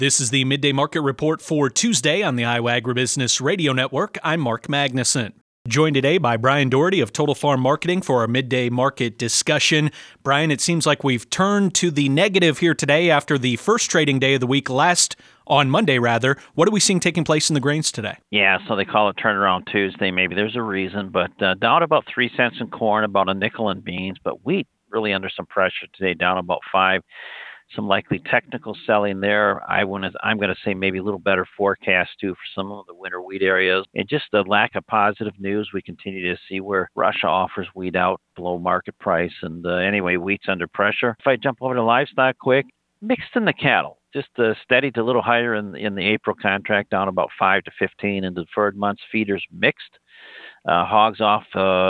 This is the Midday Market Report for Tuesday on the Iowa Agribusiness Radio Network. I'm Mark Magnuson. Joined today by Brian Doherty of Total Farm Marketing for our midday market discussion. Brian, it seems like we've turned to the negative here today after the first trading day of the week on Monday. What are we seeing taking place in the grains today? Yeah, so they call it turnaround Tuesday. Maybe there's a reason, but down about 3 cents in corn, about a nickel in beans, but wheat really under some pressure today, down about 5. Some likely technical selling there. I'm going to say maybe a little better forecast too for some of the winter wheat areas. And just the lack of positive news we continue to see where Russia offers wheat out below market price. And anyway, wheat's under pressure. If I jump over to livestock quick, mixed in the cattle. Just steady to a little higher in the April contract, down about 5 to 15 in the deferred months. Feeders mixed. Hogs off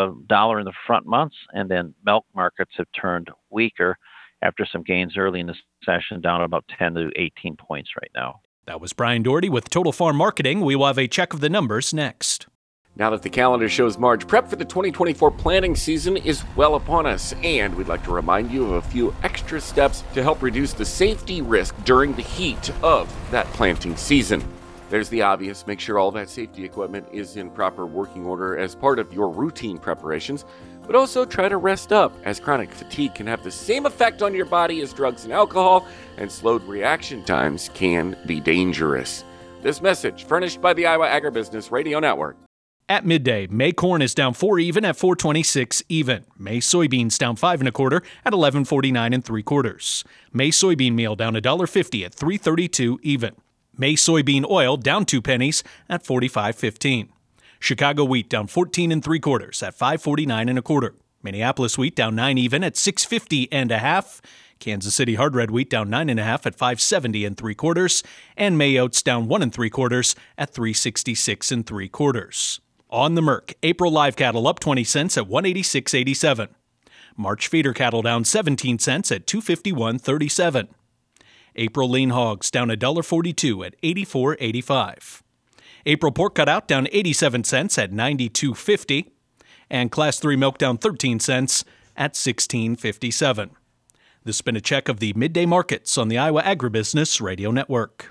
$1 in the front months, and then milk markets have turned weaker after some gains early in the session, down about 10 to 18 points right now. That was Brian Doherty with Total Farm Marketing. We will have a check of the numbers next. Now that the calendar shows March, prep for the 2024 planting season is well upon us, and we'd like to remind you of a few extra steps to help reduce the safety risk during the heat of that planting season. There's the obvious: make sure all that safety equipment is in proper working order as part of your routine preparations, but also try to rest up, as chronic fatigue can have the same effect on your body as drugs and alcohol, and slowed reaction times can be dangerous. This message furnished by the Iowa Agribusiness Radio Network. At midday, May corn is down 4 even at 4.26 even. May soybeans down 5 1/4 at 11.49 3/4. May soybean meal down $1.50 at 3.32 even. May soybean oil down 2 pennies at 45.15. Chicago wheat down 14 3/4 at 5.49 1/4. Minneapolis wheat down 9 even at 6.50 1/2. Kansas City hard red wheat down 9 1/2 at 5.70 3/4. And May oats down 1 3/4 at 3.66 3/4. On the Merc, April live cattle up 20 cents at 186.87. March feeder cattle down 17 cents at 251.37. April lean hogs down $1.42 at 84.85. April pork cutout down 87 cents at 92.50. And Class 3 milk down 13 cents at 16.57. This has been a check of the midday markets on the Iowa Agribusiness Radio Network.